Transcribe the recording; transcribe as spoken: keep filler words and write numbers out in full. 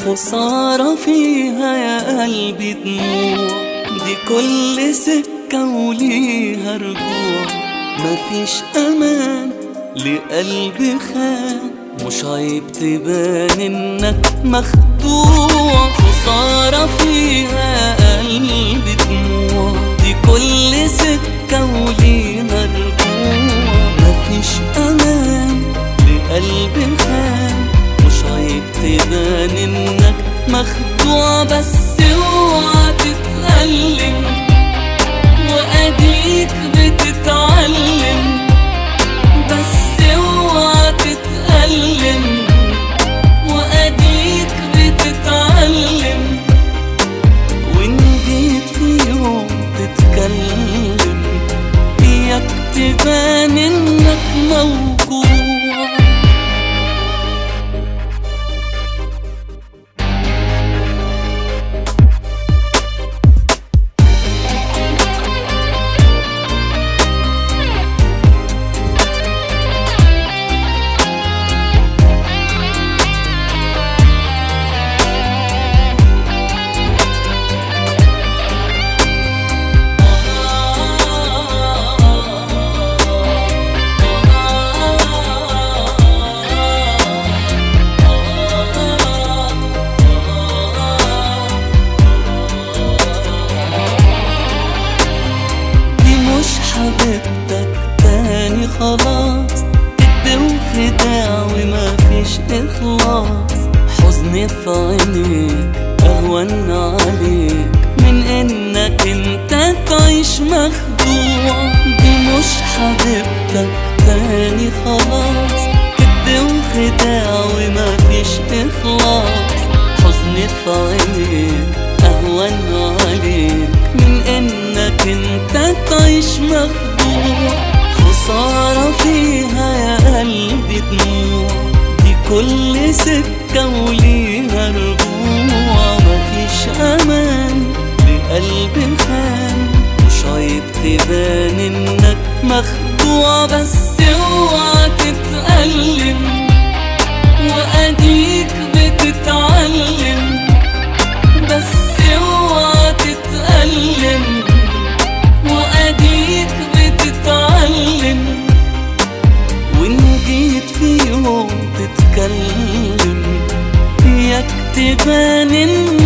خسارة فيها يا قلبي دموع، دي كل سكة وليها رجوع. مفيش أمان لقلبي خان، مش عيب تبان إنك مخدوع. خسارة فيها يا قلبي دموع، دي كل سكة وليها رجوع. مفيش أمان لقلبي خان، مش عيب تبان إنك مخدوع. بس اوعى تتألم وأديك بتتعلم، بس اوعى تتألم وأديك بتتعلم. وإن جيت في يوم تتكلم إياك تبان إنك موجوع. حبيبتك تاني خلاص، كدب وخداع ومفيش إخلاص. حزني في عينيك أهون عليك من إنك انت تعيش مخدوع. دي مش حبيبتك تاني خلاص، كدب وخداع ومفيش إخلاص. حزني في عينيك أهون عليك من إنك انت تعيش مخدوع. خسارة فيها يا قلبي دموع، دي كل سكة وليها رجوع. مفيش أمان لقلبي خان، مش عيب تبان إنك مخدوع. بس اوعى تتألم وأديك بتتعلم، بس اوعى تتألم وأديك بتتعلم. وإن جيت في يوم تتكلم إياك تبان